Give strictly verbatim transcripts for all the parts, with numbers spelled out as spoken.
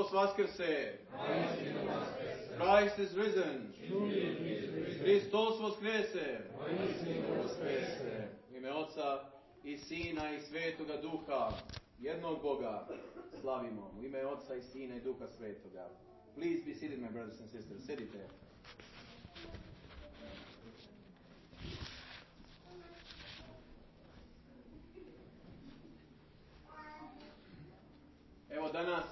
Hristos vaskrse! Christ is risen! Hristos vaskrese! U ime Oca i Sina i Svetoga Duha, jednog Boga, slavimo. U ime Oca i Sina i Duha Svetoga. Please be seated, my brothers and sisters. Sedite. Evo danas,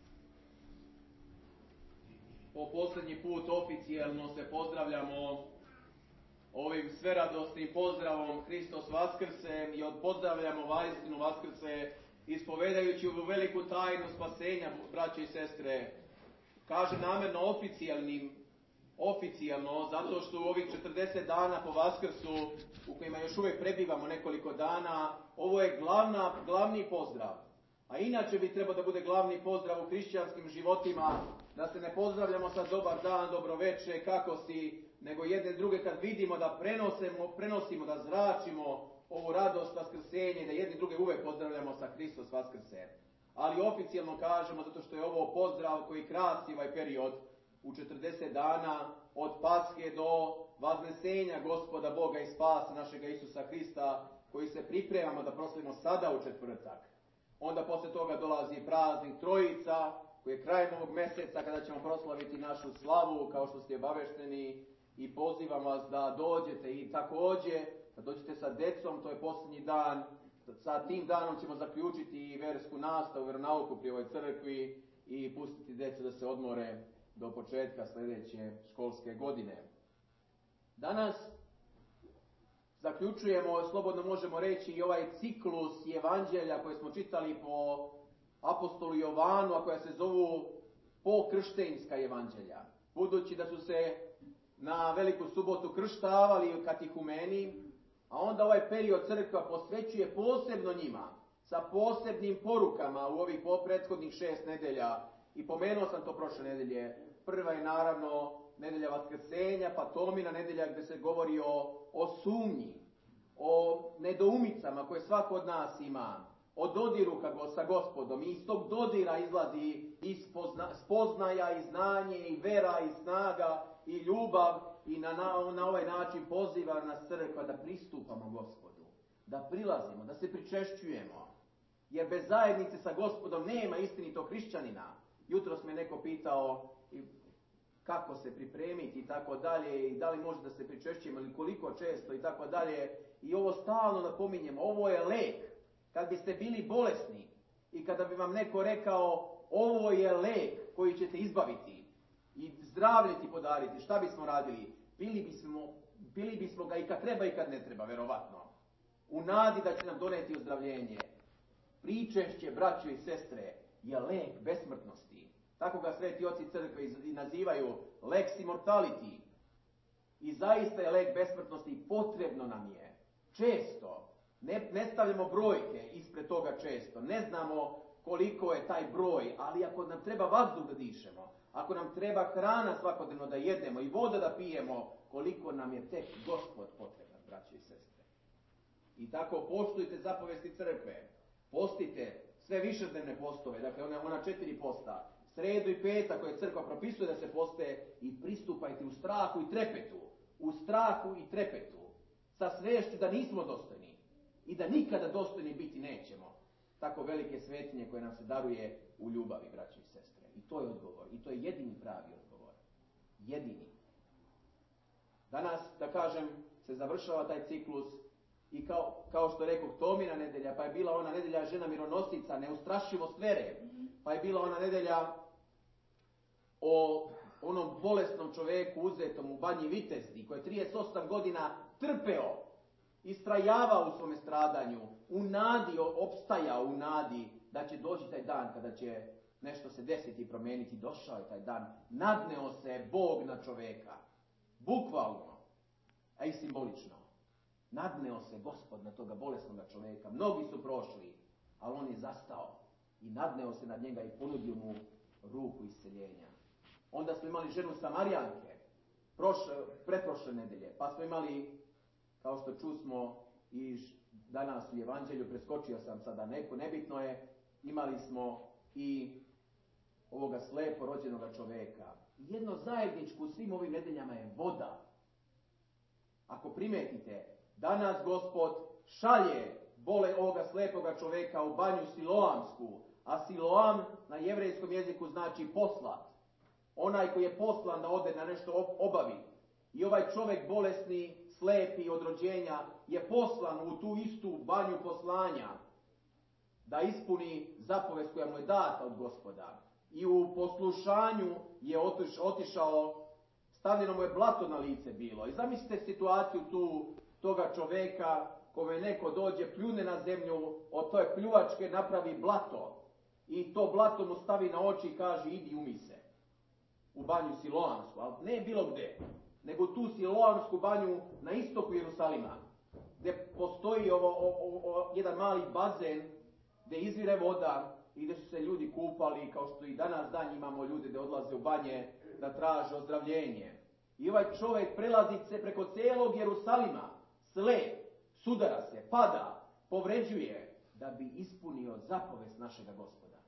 po posljednji put oficijelno se pozdravljamo ovim sveradosnim pozdravom Hristos vaskrse i pozdravljamo vaistinu vaskrse ispovedajući ovu veliku tajnu spasenja, braće i sestre. Kaže namjerno oficijalnim, oficijalno, zato što u ovih četrdeset dana po vaskrsu, u kojima još uvijek prebivamo nekoliko dana, ovo je glavna, glavni pozdrav. A inače bi trebao da bude glavni pozdrav u hrišćanskim životima, da se ne pozdravljamo sa dobar dan, dobro večer, kako si, nego jedne druge kad vidimo da prenosimo, prenosimo, da zračimo ovu radost vaskrsenje, da jedni druge uvek pozdravljamo sa Hristos vaskrse. Ali oficijalno kažemo zato što je ovo pozdrav koji krasi ovaj period u četrdeset dana od Paske do vaznesenja Gospoda Boga i spasa našega Isusa Hrista, koji se pripremamo da proslavimo sada u četvrtak. Onda posle toga dolazi praznik Trojica, koji je krajem ovog mjeseca kada ćemo proslaviti našu slavu, kao što ste obavešteni, i pozivam vas da dođete i također da dođete sa decom, to je posljednji dan. Sa tim danom ćemo zaključiti i versku nastavu, vjeronauku pri ovoj crkvi i pustiti djecu da se odmore do početka sljedeće školske godine. Danas zaključujemo, slobodno možemo reći, i ovaj ciklus evanđelja koje smo čitali po apostolu Jovanu, a koja se zovu pokrštenjska evanđelja. Budući da su se na Veliku subotu krštavali katihumeni, a onda ovaj period crkva posvećuje posebno njima, sa posebnim porukama u ovih prethodnih šest nedelja. I pomenuo sam to prošle nedelje. Prva je naravno nedelja vaskrsenja, pa Tomina nedelja gdje se govori o, o sumnji, o nedoumicama koje svako od nas ima, o dodiru sa Gospodom. I iz tog dodira izlazi i spozna, spoznaja i znanje i vera i snaga i ljubav. I na, na, na ovaj način poziva nas crkva da pristupamo Gospodu, da prilazimo, da se pričešćujemo. Jer bez zajednice sa Gospodom nema istinitog hrišćanina. Jutros me neko pitao kako se pripremiti i tako dalje, i da li može da se pričešćujemo ili koliko često i tako dalje. I ovo stalno napominjemo, ovo je lek. Kad biste bili bolesni i kada bi vam neko rekao ovo je lek koji ćete izbaviti i zdravlje ti podariti, šta bismo radili? Pili bismo, pili bismo ga i kad treba i kad ne treba, verovatno. U nadi da će nam doneti ozdravljenje. Pričešće, braćo i sestre, je lek besmrtnosti. Tako ga sveti oci crkve i nazivaju lex immortality. I zaista je lek besmrtnosti i potrebno nam je. Često, ne, ne stavljamo brojke ispred toga često, ne znamo koliko je taj broj, ali ako nam treba vazduh da dišemo, ako nam treba hrana svakodnevno da jedemo i voda da pijemo, koliko nam je tek Gospod potreban, braće i sestre. I tako poštujte zapovesti crkve, postite sve višednevne postove, dakle ona, ona četiri posta, sredu i petak koje crkva propisuje da se poste, i pristupajte u strahu i trepetu, u strahu i trepetu, sa svešću da nismo dostojni i da nikada dostojni biti nećemo. Tako velike svetinje koje nam se daruje u ljubavi, braće i sestre. I to je odgovor. I to je jedini pravi odgovor. Jedini. Danas, da kažem, se završava taj ciklus i kao, kao što rekao, Tomina nedelja, pa je bila ona nedelja žena mironosica, neustrašivost vere, pa je bila ona nedelja o onom bolesnom čoveku uzetom u Banji Vitezdi, koji je trideset osam godina trpeo, istrajavao u svome stradanju, u nadi, opstajao u nadi da će doći taj dan kada će nešto se desiti i promijeniti. Došao je taj dan, nadneo se Bog na čoveka, bukvalno, a i simbolično. Nadneo se Gospod na toga bolesnoga čoveka. Mnogi su prošli, ali on je zastao i nadneo se nad njega i ponudio mu ruku isceljenja. Onda smo imali ženu Samarijanke, prošle, pretprošle nedelje, pa smo imali, kao što čusmo i danas u evanđelju, preskočio sam sada neko, nebitno je, imali smo i ovoga slepo rođenoga čoveka. Jedno zajedničko u svim ovim nedeljama je voda. Ako primetite, danas Gospod šalje bole ovoga slepoga čoveka u banju Siloamsku, a Siloam na jevrejskom jeziku znači poslat. Onaj koji je poslan da ode na nešto obavi. I ovaj čovjek bolesni, slepi od rođenja je poslan u tu istu banju poslanja da ispuni zapovest koja mu je data od Gospoda. I u poslušanju je otišao, stavljeno mu je blato na lice bilo. I zamislite situaciju tu toga čoveka kome neko dođe, pljune na zemlju, od toj pljuvačke napravi blato. I to blato mu stavi na oči i kaže idi umi se. U banju Siloamsku, ali ne bilo gde, nego tu Siloamsku banju na istoku Jerusalima, gdje postoji ovo, ovo, ovo, jedan mali bazen gdje izvire voda i gdje su se ljudi kupali, kao što i danas dan imamo ljude da odlaze u banje da traže ozdravljenje. I ovaj čovjek prelazi se preko cijelog Jerusalima, slep, sudara se, pada, povređuje, da bi ispunio zapovest našega Gospoda.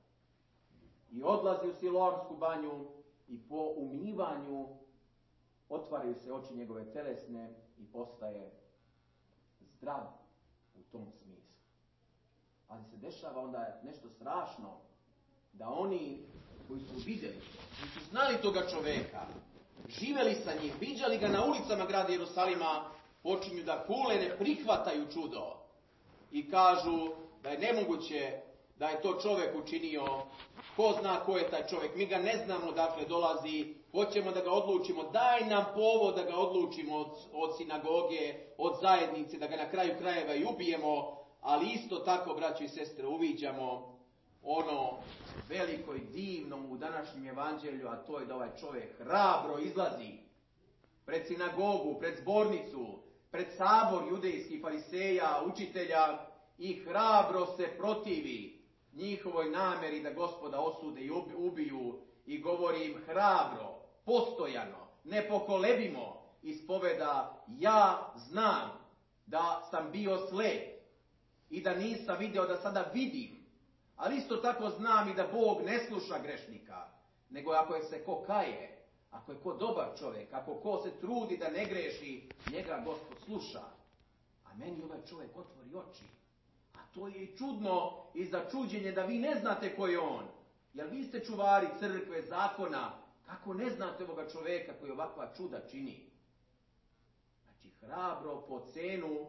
I odlazi u Siloamsku banju i po umivanju otvaraju se oči njegove telesne i postaje zdrav u tom smislu. Ali se dešava onda nešto strašno, da oni koji su vidjeli, koji su znali toga čoveka, živjeli sa njim, viđali ga na ulicama grada Jerusalima, počinju da kule ne prihvataju čudo i kažu da je nemoguće da je to čovjek učinio, ko zna ko je taj čovjek, mi ga ne znamo dakle dolazi, hoćemo da ga odlučimo, daj nam povod da ga odlučimo od, od sinagoge, od zajednice, da ga na kraju krajeva i ubijemo, ali isto tako, braćo i sestre, uviđamo ono veliko i divno u današnjem evanđelju, a to je da ovaj čovjek hrabro izlazi pred sinagogu, pred zbornicu, pred sabor judejskih fariseja, učitelja i hrabro se protivi njihovoj namjeri da Gospoda osude i ubiju i govori im hrabro, postojano, nepokolebimo ispoveda ja znam da sam bio slep i da nisam vidio da sada vidim, ali isto tako znam i da Bog ne sluša grešnika, nego ako je se ko kaje, ako je ko dobar čovjek, ako ko se trudi da ne greši, njega Gospod sluša. A meni ovaj čovjek otvori oči. A to je i čudno i za čuđenje da vi ne znate ko je on. Jer vi ste čuvari crkve, zakona, kako ne znate ovoga čovjeka koji ovakva čuda čini. Znači hrabro po cenu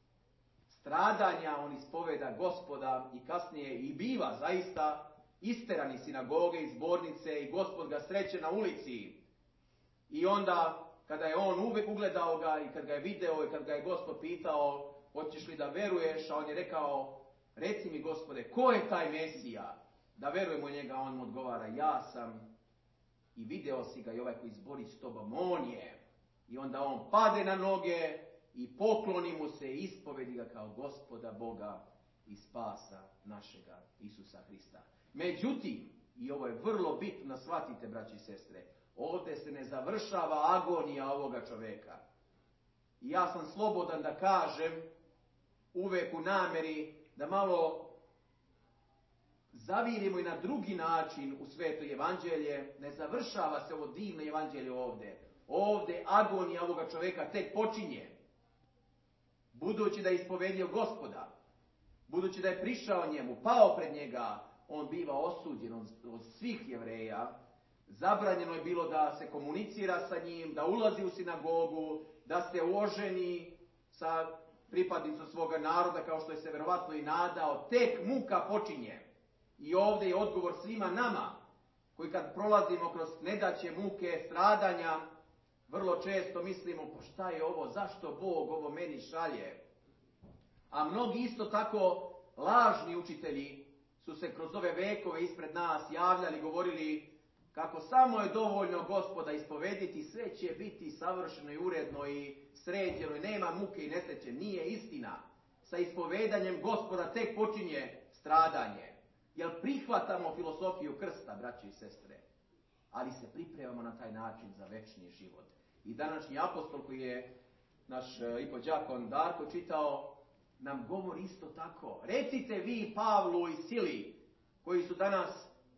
stradanja on ispoveda Gospoda i kasnije i biva zaista isteran iz sinagoge, iz zbornice i Gospod ga sreće na ulici. I onda kada je on uvek ugledao ga i kad ga je video i kad ga je Gospod pitao hoćeš li da veruješ, a on je rekao reci mi Gospode ko je taj Mesija da verujemo u njega, on mu odgovara ja sam i video si ga i ovaj koji zbori s tobom, on je. I onda on pade na noge i pokloni mu se i ispovedi ga kao Gospoda Boga i spasa našega Isusa Hrista. Međutim, i ovo je vrlo bitno, shvatite braći i sestre, ovdje se ne završava agonija ovoga čovjeka. I ja sam slobodan da kažem, uvek u namjeri, da malo zavirimo i na drugi način u sveto evanđelje. Ne završava se ovo divno evanđelje ovdje. Ovdje agonija ovoga čovjeka tek počinje. Budući da je ispovedio Gospoda, budući da je prišao njemu, pao pred njega, on biva osuđen od, od svih Jevreja. Zabranjeno je bilo da se komunicira sa njim, da ulazi u sinagogu, da se oženi sa pripadnicom svoga naroda, kao što je se verovatno i nadao. Tek muka počinje. I ovdje je odgovor svima nama, koji kad prolazimo kroz nedaće, muke, stradanja, vrlo često mislimo, pa šta je ovo, zašto Bog ovo meni šalje? A mnogi isto tako lažni učitelji su se kroz ove vekove ispred nas javljali, govorili kako samo je dovoljno Gospoda ispovediti, sve će biti savršeno i uredno i sređeno i nema muke i nesreće. Nije istina. Sa ispovedanjem Gospoda tek počinje stradanje. Jer prihvatamo filosofiju krsta, braći i sestre, ali se pripremamo na taj način za večni život. I današnji apostol koji je naš ipođakon Darko čitao, nam govori isto tako. Recite vi Pavlu i Sili, koji su danas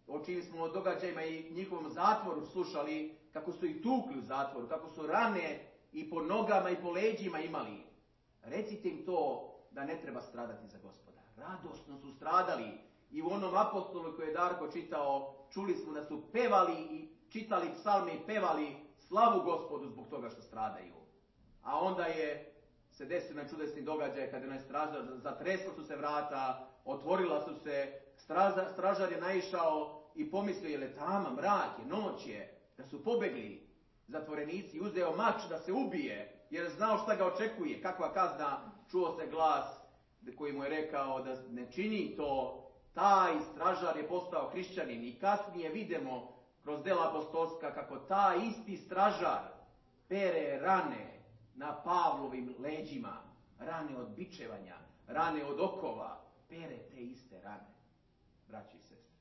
O čim smo o događajima i njihovom zatvoru slušali, kako su ih tukli u zatvoru, kako su rane i po nogama i po leđima imali. Recite im to da ne treba stradati za Gospoda. Radosno su stradali. I u onom apostolu koji je Darko čitao, čuli smo da su pevali i čitali psalme i pevali slavu Gospodu zbog toga što stradaju. A onda je se desio na čudesni događaj kada je stražar, zatresla su se vrata, otvorila su se, stražar, stražar je naišao i pomislio je le tama, mrak je, noć je, da su pobegli zatvorenici, uzeo mač da se ubije, jer znao šta ga očekuje, kakva kazna. Čuo se glas koji mu je rekao da ne čini to. Taj stražar je postao hrišćanin i kasnije vidimo kroz dela apostolska kako taj isti stražar pere rane na Pavlovim leđima, rane od bičevanja, rane od okova, pere te iste rane, braći i sestre.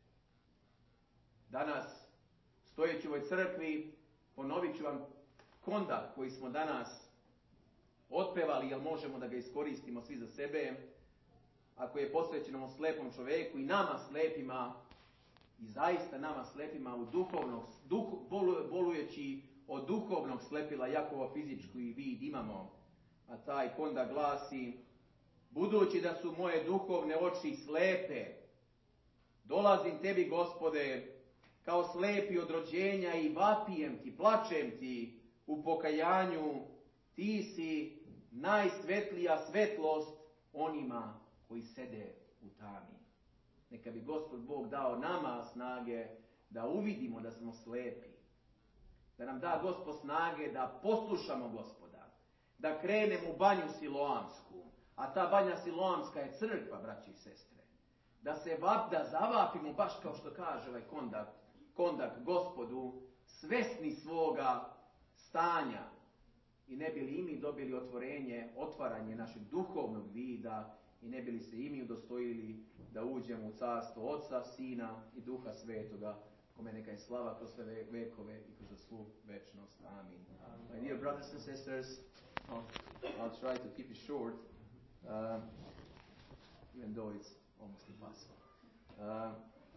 Danas, stojeći u ovoj crkvi, ponovit ću vam kondak koji smo danas otpevali, jer možemo da ga iskoristimo svi za sebe, ako je posvećen ovom slepom čoveku i nama slepima, i zaista nama slepima u duhovnog, duh, bolujeći od duhovnog slepila, Jakova fizičku i vid imamo, a taj konda glasi: budući da su moje duhovne oči slepe, dolazim tebi, Gospode, kao slepi od rođenja i vapijem ti, plačem ti u pokajanju, ti si najsvetlija svetlost onima koji sede u tami. Neka bi Gospod Bog dao nama snage da uvidimo da smo slepi. Da nam da Gospod snage da poslušamo Gospoda. Da krenemo u banju Siloamsku. A ta banja Siloamska je crkva, braći i sestre. Da se vap, da zavapimo, baš kao što kaže ovaj kondak, kondak Gospodu, svesni svoga stanja. I ne bi li i mi dobili otvorenje, otvaranje našeg duhovnog vida, i ne bi li se i mi udostojili da uđemo u carstvo Oca, Sina i Duha Svetoga, kome neka je slava kroz sve vekove i kroz svu večnost. Amin. My dear brothers and sisters, I'll, I'll try to keep it short, uh, even though it's almost impossible. Uh,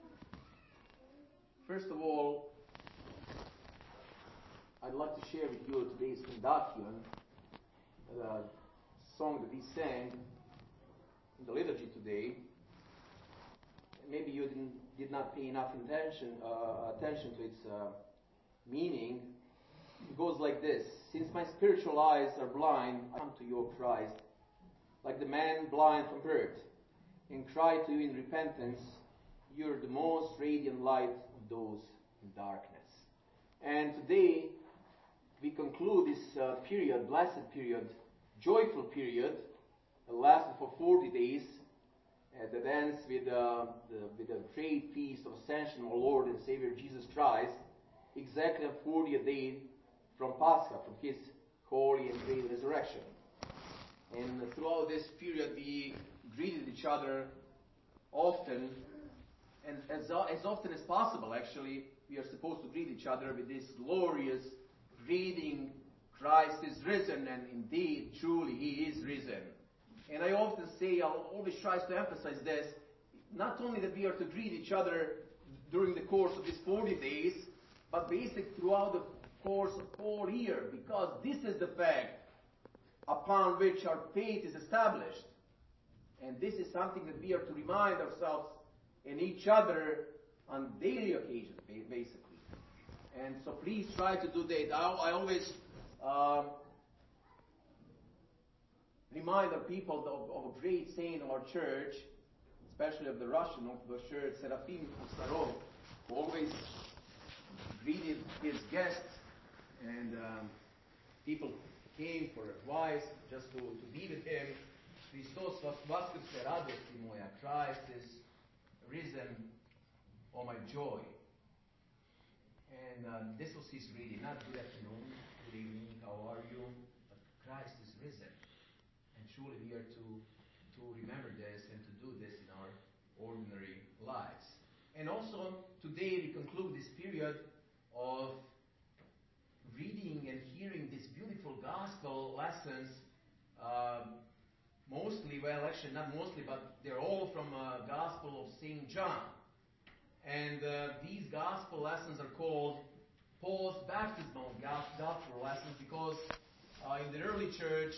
first of all, I'd like to share with you today's Kondakion, the song that we sang in the liturgy today. Maybe you didn't, did not pay enough attention, uh, attention to its uh, meaning. It goes like this: since my spiritual eyes are blind, I come to you, O Christ, like the man blind from birth, and cry to you in repentance. You're the most radiant light of those in darkness. And today we conclude this uh, period, blessed period, joyful period, that lasted for forty days, uh, that ends with, uh, the, with a great feast of Ascension of our Lord and Savior Jesus Christ, exactly on fortieth day from Pascha, from His holy and great resurrection. And uh, throughout this period we greeted each other often, and as, uh, as often as possible, actually, we are supposed to greet each other with this glorious greeting: Christ is risen, and indeed, truly, He is risen. And I often say, I'll always try to emphasize this, not only that we are to greet each other during the course of these forty days, but basically throughout the course of whole year, because this is the fact upon which our faith is established. And this is something that we are to remind ourselves and each other on daily occasions, basically. And so please try to do that. I, I always um, remind our people of, of a great saint of our church, especially of the Russian Orthodox Church, Serafim Sarov, who always greeted his guests, and um, people came for advice just to, to be with him. Christos Vaskrse radosti moja, Christ is risen, oh my joy. And uh, this was his reading, not good afternoon, good evening, how are you? But Christ is risen. And surely we are to, to remember this and to do this in our ordinary lives. And also, today we conclude this period of reading and hearing these beautiful gospel lessons, uh, mostly, well, actually not mostly, but they're all from uh, Gospel of Saint John. And uh, these gospel lessons are called post-baptismal gospel lessons because uh, in the early church,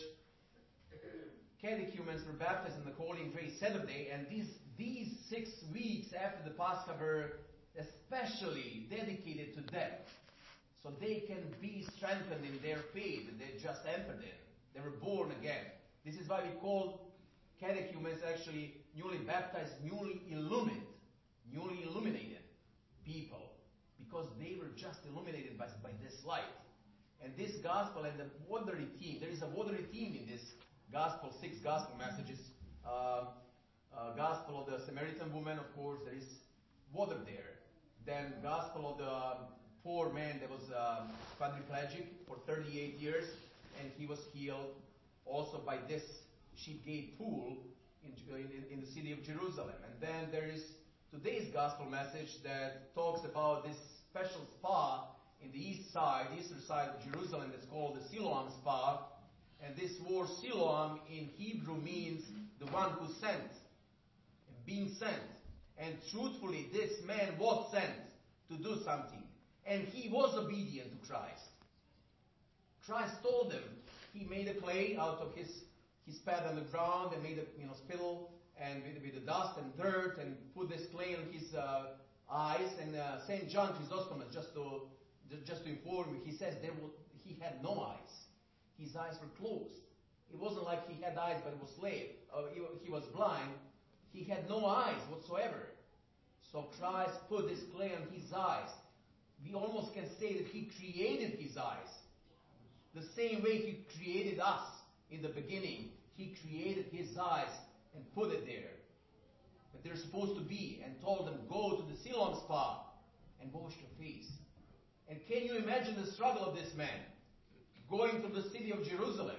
catechumens were baptized on the Holy and Grace Saturday, and these these six weeks after the Pascha were especially dedicated to them, so they can be strengthened in their faith that they just entered in. They were born again. This is why we call catechumens actually newly baptized, newly illumined, newly illuminated people, because they were just illuminated by, by this light. And this gospel and the watery theme, there is a watery theme in this gospel, six gospel messages. Uh, uh, gospel of the Samaritan woman, of course, there is water there. Then gospel of the poor man that was um, quadriplegic for thirty-eight years, and he was healed also by this sheep gate pool in, in, in the city of Jerusalem. And then there is today's gospel message that talks about this special spa in the east side, the eastern side of Jerusalem, that's called the Siloam Spa. And this word Siloam in Hebrew means the one who sent, being sent. And truthfully, this man was sent to do something. And he was obedient to Christ. Christ told him, he made a clay out of his, his pad on the ground and made a you know, spittle and with, with the dust and dirt and put this clay on his uh, eyes. And uh, Saint John Chrysostom, just to, just to inform you, he says there was, he had no eyes. His eyes were closed. It wasn't like he had eyes but it was late. Uh, he, he was blind. He had no eyes whatsoever. So Christ put this clay on his eyes. We almost can say that he created his eyes. The same way he created us in the beginning. He created his eyes and put it there. But they're supposed to be, and told them, go to the Siloam Spa and wash your face. And can you imagine the struggle of this man? Going to the city of Jerusalem,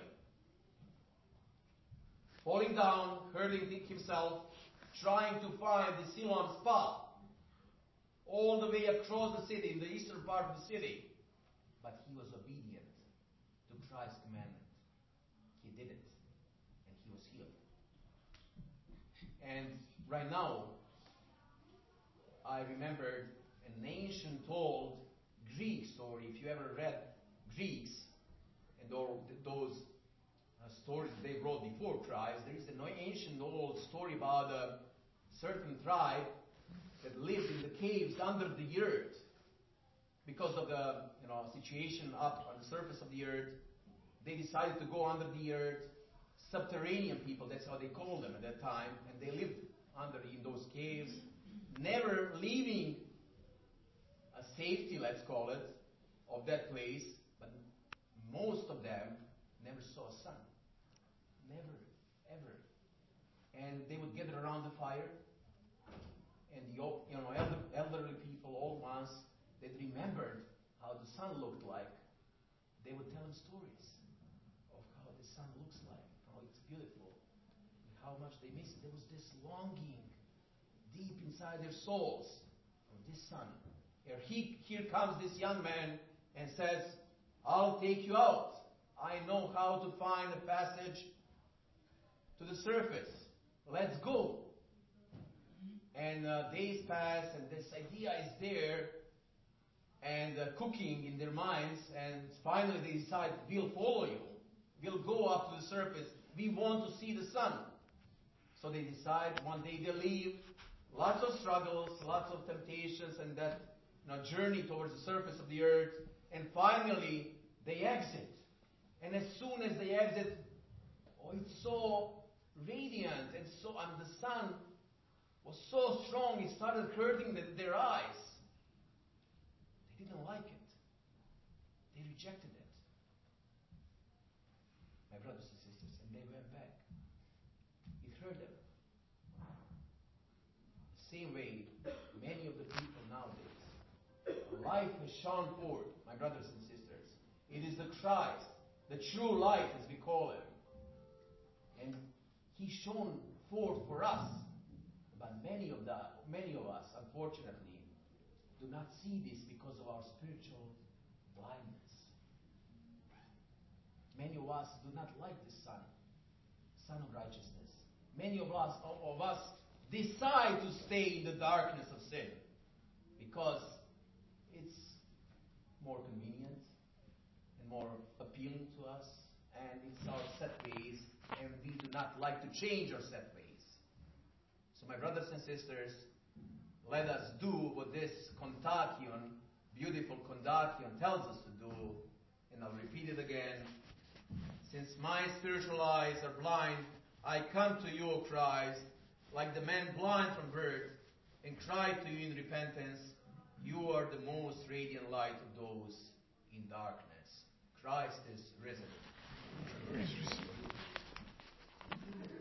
falling down, hurting himself, trying to find the Siloam Spa, all the way across the city, in the eastern part of the city. But he was obedient to Christ's commandment. He did it, and he was healed. And right now, I remembered an ancient old Greek story. If you ever read Greeks, and all those uh, stories they wrote before Christ, there is an ancient old story about a certain tribe that lived in the caves under the earth because of the you know situation up on the surface of the earth. They decided to go under the earth. Subterranean people, that's how they called them at that time, and they lived under in those caves, never leaving a safety, let's call it, of that place. But most of them never saw a sun. Never, ever. And they would gather around the fire, and the you know elder, elderly people, old ones, that remembered how the sun looked like. They would tell them stories of how the sun looks like, how it's beautiful, and how much they miss it. There was this longing deep inside their souls for this sun. Here, he, here comes this young man and says, I'll take you out. I know how to find a passage to the surface. Let's go. And uh, days pass, and this idea is there, and uh, cooking in their minds, and finally they decide, we'll follow you. We'll go up to the surface. We want to see the sun. So they decide, one day they leave. Lots of struggles, lots of temptations, and that you know, journey towards the surface of the earth. And finally, they exit. And as soon as they exit, oh, it's so radiant, and so and the sun was so strong, it started hurting the, their eyes. They didn't like it. They rejected it. My brothers and sisters, and they went back. It hurt them. The same way, many of the people nowadays, life has shone forth, my brothers and sisters. It is the Christ, the true light, as we call him. And he shone forth for us. But many of the, many of us, unfortunately, do not see this because of our spiritual blindness. Many of us do not like the sun, sun of righteousness. Many of us, of us decide to stay in the darkness of sin. because it's more convenient and more appealing to us, and it's our set ways, and we do not like to change our set ways. So my brothers and sisters, let us do what this kontakion, beautiful kontakion, tells us to do, and I'll repeat it again. Since my spiritual eyes are blind, I come to you, O Christ, like the man blind from birth, and cry to you in repentance. You are the most radiant light of those in darkness. Christ is risen.